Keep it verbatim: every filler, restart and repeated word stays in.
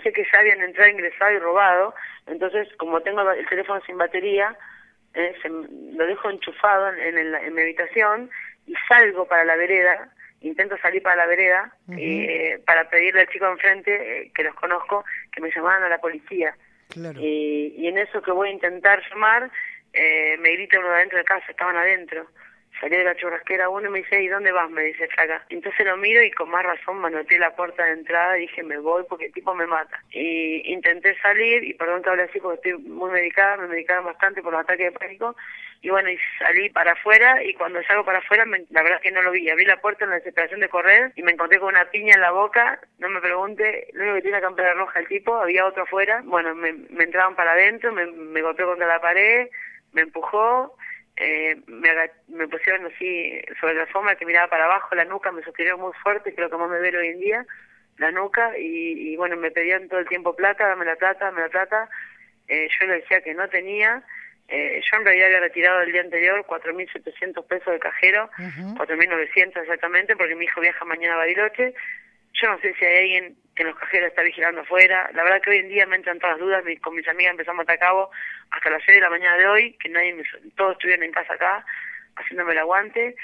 pensé que ya habían entrado, ingresado y robado. Entonces, como tengo el teléfono sin batería, eh, se, lo dejo enchufado en, en, el, en mi habitación y salgo para la vereda, intento salir para la vereda, uh-huh. eh, para pedirle al chico enfrente, eh, que los conozco, que me llamaran a la policía. Claro. Y, y en eso que voy a intentar llamar, eh, me grita uno de adentro de casa, estaban adentro. Salí de la churrasquera uno y me dice, ¿y dónde vas? Me dice, flaca. Entonces lo miro y con más razón manoteé la puerta de entrada y dije, me voy porque el tipo me mata. Y intenté salir, y perdón que hable así porque estoy muy medicada, me medicaron bastante por los ataques de pánico. Y bueno, y salí para afuera, y cuando salgo para afuera, me, la verdad es que no lo vi. Abrí la puerta en la desesperación de correr y me encontré con una piña en la boca. No me pregunte, lo único que tiene una campera roja el tipo, había otro afuera. Bueno, me, me entraban para adentro, me, me golpeó contra la pared, me empujó. Eh, me, me pusieron así sobre la alfombra que miraba para abajo, la nuca me sostuvieron muy fuerte, creo que más me duele hoy en día, la nuca, y, y bueno, me pedían todo el tiempo plata, dame la plata, dame la plata. Eh, yo le decía que no tenía. Eh, yo en realidad había retirado el día anterior cuatro mil setecientos pesos de cajero, uh-huh. cuatro mil novecientos exactamente, porque mi hijo viaja mañana a Bariloche. Yo no sé si hay alguien que en los cajeros está vigilando afuera. La verdad que hoy en día me entran todas las dudas. Mi, con mis amigas empezamos a atar cabo hasta las seis de la mañana de hoy, que nadie me, todos estuvieron en casa acá, haciéndome el aguante.